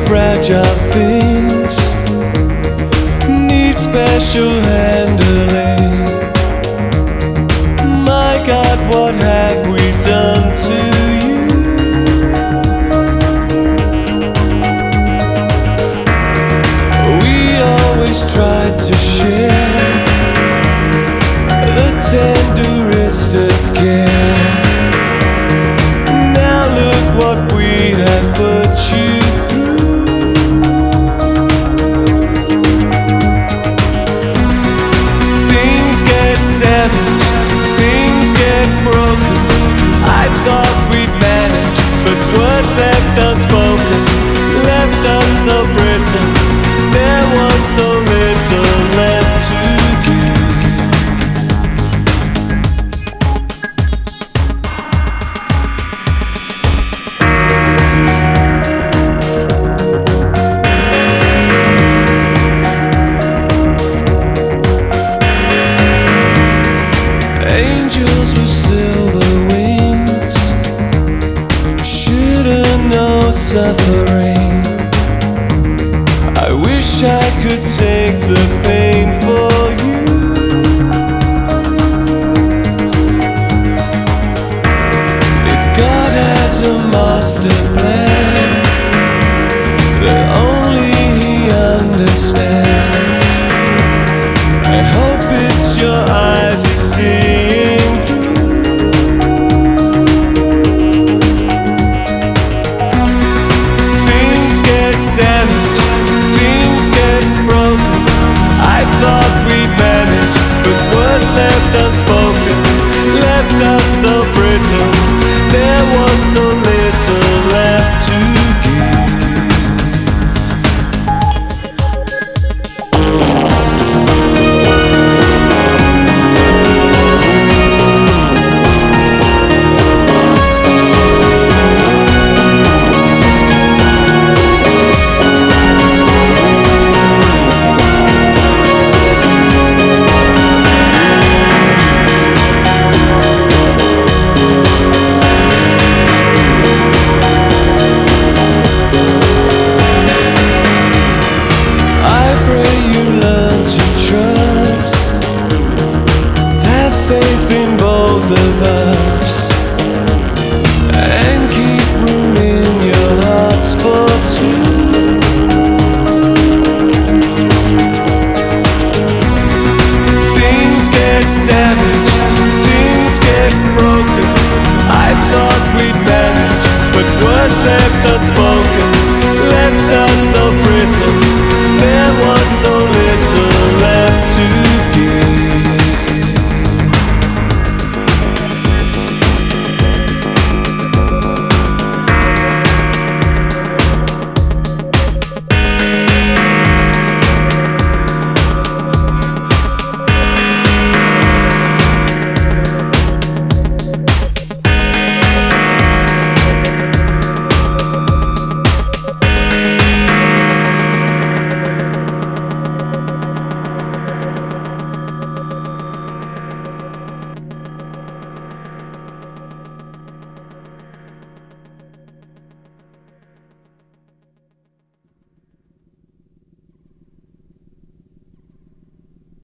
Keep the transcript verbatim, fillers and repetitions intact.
fragile things need special handling. My God, what have we done to you? We always tried to share the tenderest of care. Now look what we have put you through. Things get damaged, things get broken. I thought we'd manage, but words left unspoken left us so brittle. There was so little left to give. Angels with silver wings shouldn't know suffering. I wish I could take the pain for you. If God has a master plan that only He understands, I hope it's your eyes He's seeing through. Things get damaged, things get broken. I thought we'd manage, but words left unspoken left us so brittle.